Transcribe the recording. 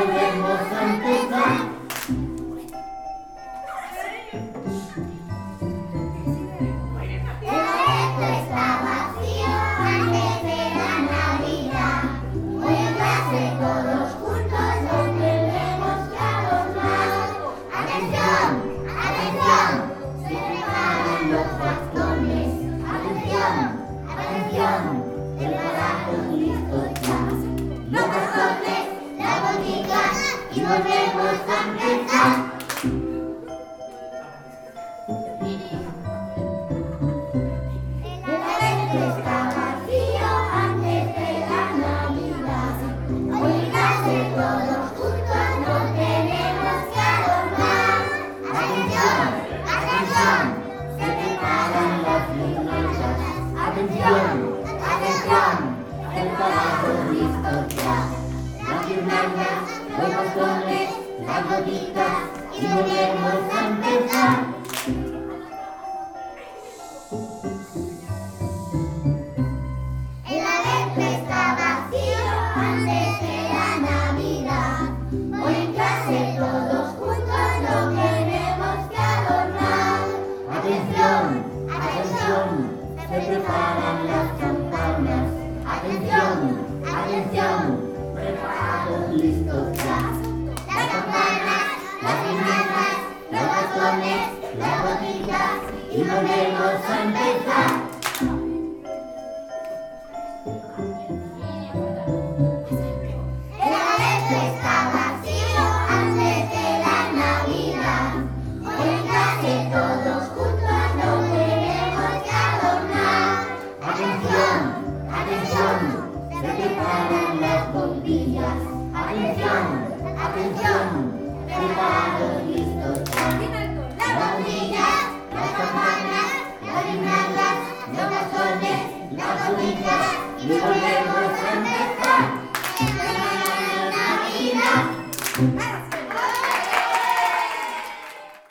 volvemos a empezar. Y volvemos a empezar. El adentro está vacío antes de la Navidad. Hoy en clase todos juntos no tenemos que adornar. ¡Atención! ¡Atención! Se preparan las guirnaldas. ¡Atención! ¡Atención! Preparados, listos ya. Las guirnaldas, los bastones, las gotitas y volvemos a empezar. El adentro está vacío antes de la Navidad. Hoy en clase todos juntos lo tenemos que adornar. ¡Atención! ¡Atención! Se preparan las campanas. ¡Atención! ¡Atención! Preparados, listos ya. Las campanas, las guirnaldas, los bastones, las gotitas y volvemos a empezar.